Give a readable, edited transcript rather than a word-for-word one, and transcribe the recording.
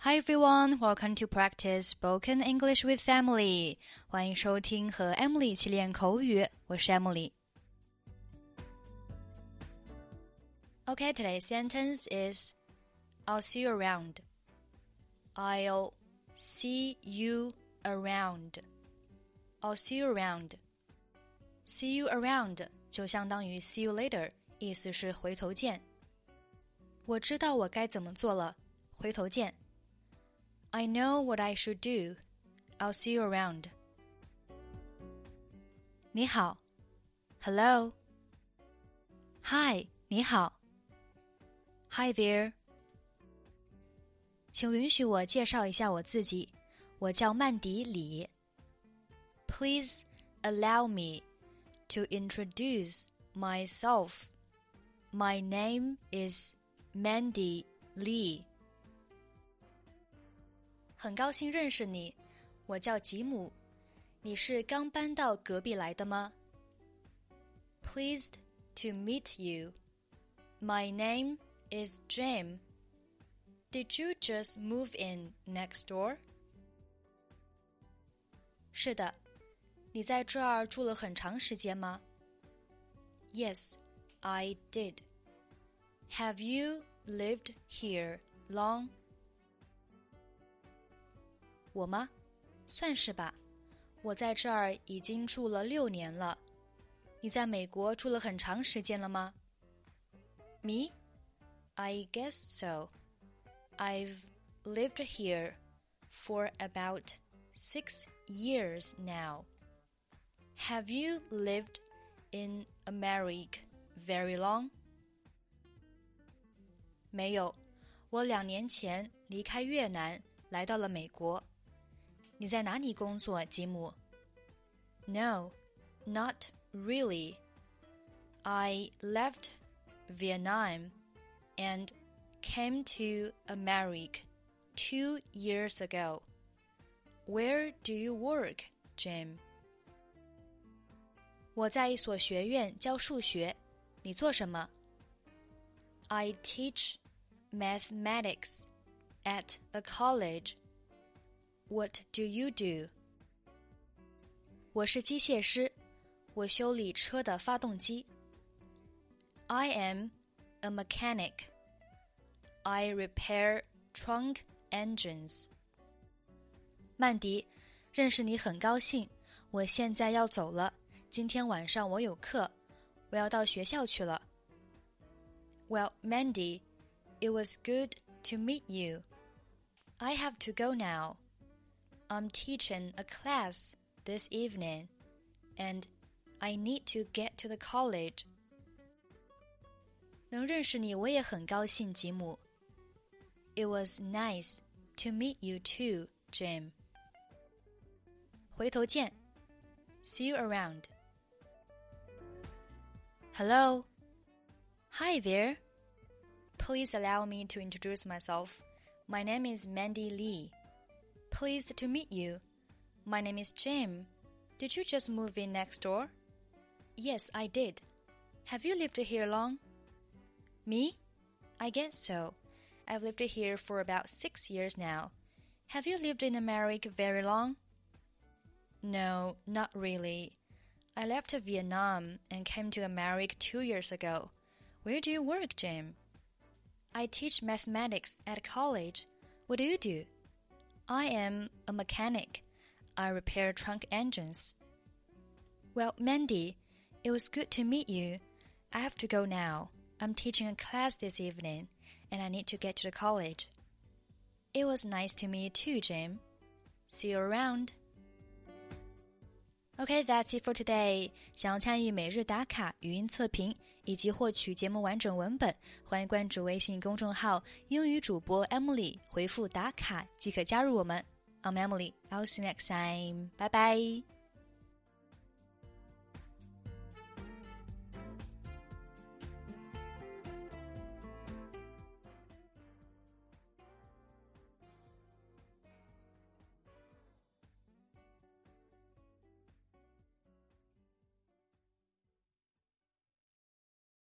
Hi everyone, welcome to practice spoken English with Emily. 欢迎收听和 Emily 一起练口语，我是 Emily. Okay, today's sentence is I'll see you around. I'll see you around. I'll see you around. See you around 就相当于 see you later, 意思是回头见。我知道我该怎么做了，回头见。I know what I should do. I'll see you around. 你好 Hello. Hi, 你好 Hi there. 请允许我介绍一下我自己，我叫曼迪李。Please allow me to introduce myself. My name is Mandy Lee. 很高兴认识你，我叫吉姆。你是刚搬到隔壁来的吗？ Pleased to meet you. My name is Jim. Did you just move in next door? 是的，你在这儿住了很长时间吗？ Yes, I did. Have you lived here long?我吗？算是吧。我在这儿已经住了6年了。你在美国住了很长时间了吗？ Me? I guess so. I've lived here for about 6 years now. Have you lived in America very long? 没有，我2年前离开越南，来到了美国。你在哪里工作，吉姆？ No, not really. I left Vietnam and came to America 2 years ago. Where do you work, Jim? 我在一所学院教数学，你做什么？ I teach mathematics at a college.What do you do? 我是机械师，我修理车的发动机。I am a mechanic. I repair trunk engines. 曼迪，认识你很高兴，我现在要走了，今天晚上我有课，我要到学校去了。Well, Mandy, it was good to meet you. I have to go now.I'm teaching a class this evening, and I need to get to the college. 能认识你我也很高兴，吉姆。It was nice to meet you too, Jim. 回头见 See you around. Hello. Hi there. Please allow me to introduce myself. My name is Mandy Lee.Pleased to meet you. My name is Jim. Did you just move in next door? Yes, I did. Have you lived here long? Me? I guess so. I've lived here for about 6 years now. Have you lived in America very long? No, not really. I left Vietnam and came to America 2 years ago. Where do you work, Jim? I teach mathematics at college. What do you do?I am a mechanic. I repair trunk engines. Well, Mandy, it was good to meet you. I have to go now. I'm teaching a class this evening, and I need to get to the college. It was nice to meet you too, Jim. See you around. Okay, that's it for today. 想要参与每日打卡、语音测评以及获取节目完整文本，欢迎关注微信公众号英语主播 Emily， 回复打卡即可加入我们。I'm Emily. I'll see you next time. Bye bye.